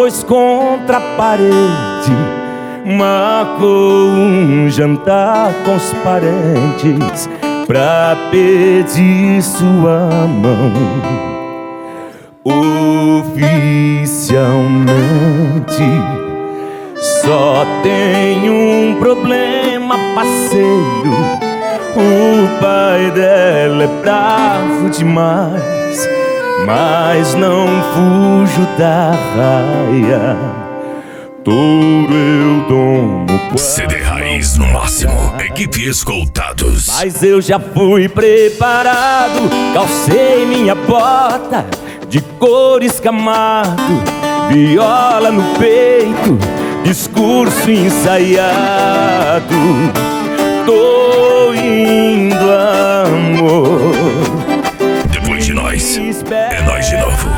dois contra a parede, marcou um jantar com os parentes pra pedir sua mão. Oficialmente só tem um problema, parceiro: o pai dela é bravo demais, mas não fujo da raia. Touro eu tomo. CD Raiz no máximo, equipe Escoltados. Mas eu já fui preparado, calcei minha bota de couro escamado, viola no peito, discurso ensaiado. Tô indo, amor. Depois de nós, é nós de novo.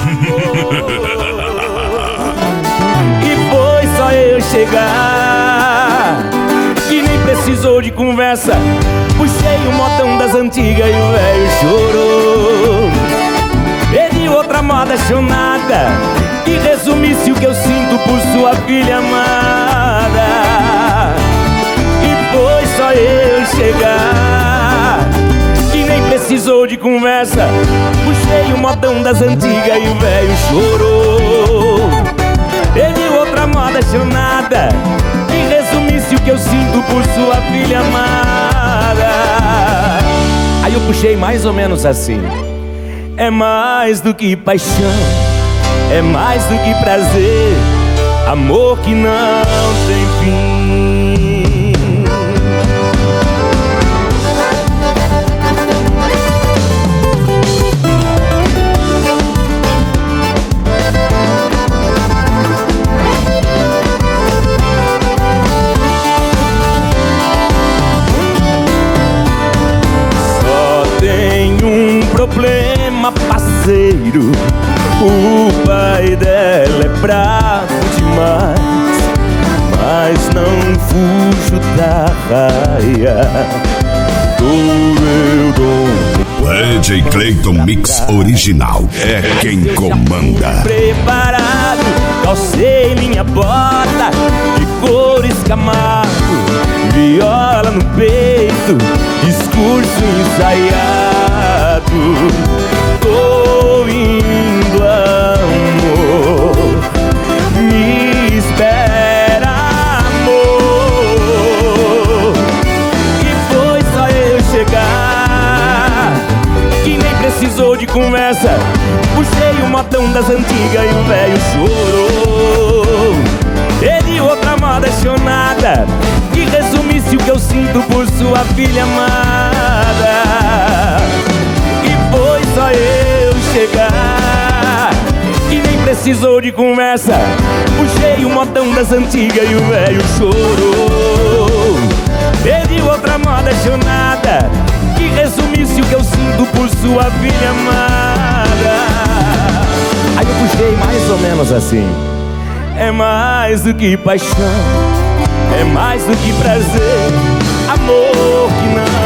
E foi só eu chegar que nem precisou de conversa. Puxei o modão das antigas e o velho chorou. Pedi outra moda chonada que resumisse o que eu sinto por sua filha amada. E foi só eu chegar que nem precisou de conversa. Puxei o modão das antigas e o velho chorou. Pedi outra moda chonada que resumisse o que eu sinto por sua filha amada. Aí eu puxei mais ou menos assim: é mais do que paixão, é mais do que prazer, amor que não tem fim. Problema, parceiro: o pai dela é bravo demais, mas não fujo da raia. Eu dou. DJ Clayton Mix Original é quem comanda. Preparado, calcei minha bota de couro escamado, viola no peito, discurso ensaiado. Tô indo, amor, me espera, amor. E foi só eu chegar que nem precisou de conversa. Puxei o modão das antigas e o velho chorou. Pedi outra moda chonada que resumisse o que eu sinto por sua filha amada. E foi só eu chegar que nem precisou de conversa. Puxei o modão das antigas e o velho chorou. Pedi outra moda chonada que resumisse o que eu sinto por sua filha amada. Aí eu puxei mais ou menos assim: é mais do que paixão, é mais do que prazer, amor que não